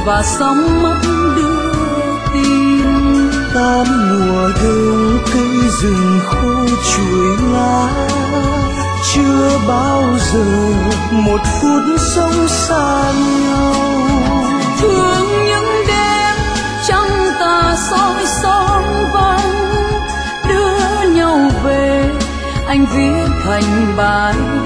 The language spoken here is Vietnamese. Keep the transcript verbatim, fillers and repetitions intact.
và sóng mắt đưa tin. Tám mùa đông cây rừng khô chuối lá, chưa bao giờ một phút sống xa nhau. Thương những đêm trăng tà soi son vắng, đưa nhau về anh viết thành bài